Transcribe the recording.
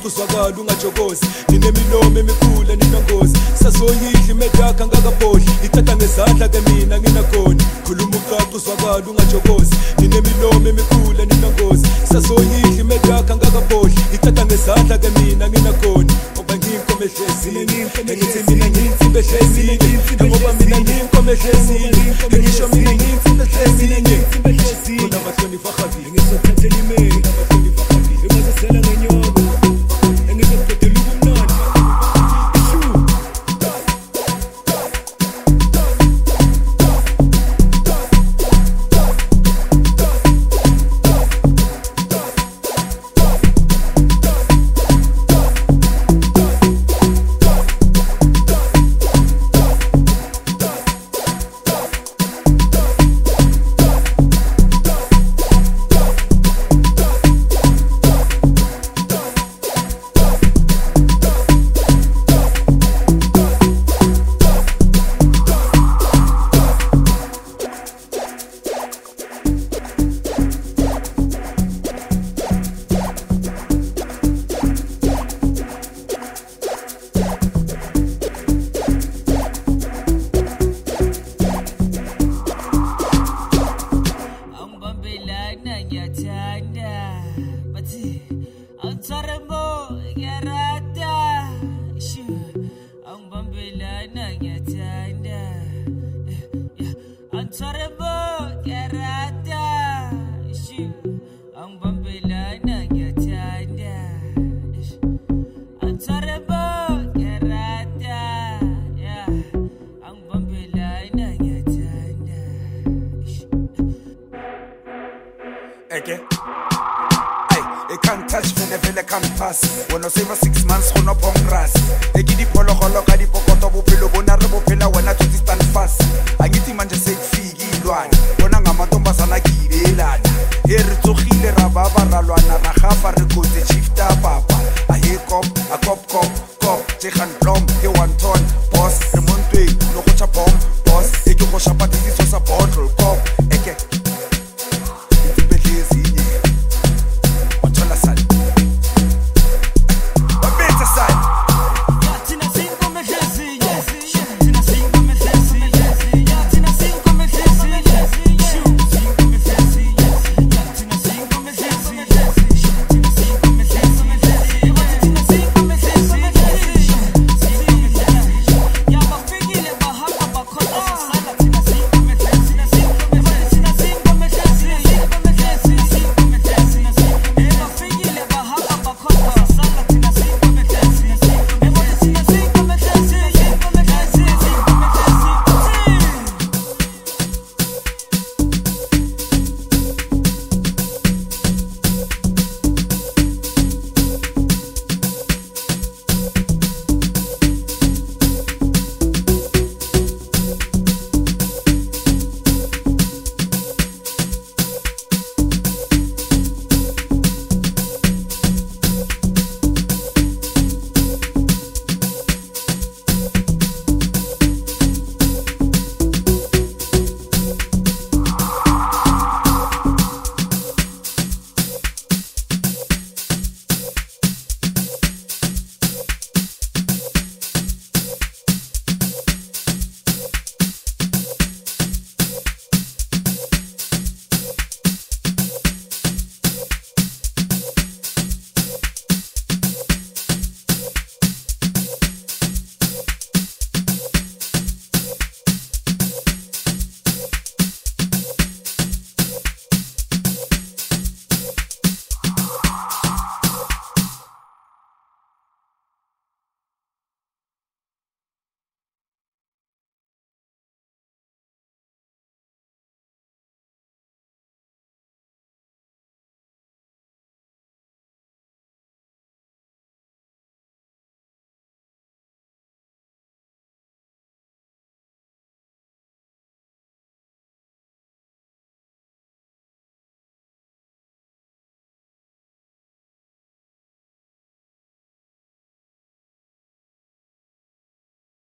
uzwakala ungajokozi ninemilomo emikhulu ninongozi sasoyidla imedakha ngakabhodli ithatha ngezandla ke mina nginakhona khuluma uqaqa uzwakala ungajokozi ninemilomo emikhulu ninongozi sasoyidla imedakha ngakabhodli ithatha ngezandla ke mina nginakhona ngoba ngiyinkomo ehlezini ngithi mina ngiyinsimbi ehlezini ngoba mina ngiyinkomo ehlezini ngisho mina ngiyinsimbi ehlezini kuna bahloni fakhabi ngizothathela imini abahloni fakhabi emazasela ngenyoko engizokudela ubumnandi It can't touch me, never can't pass. When I say for 6 months, on up on grass. I get the polo holo, I get the pocket of pillow, when I rub pillow, when I just stand fast. I get him and just say, Figi, one. When I'm a tombas and I give it. Here to heal a rababa, Ralwana, Rahafa.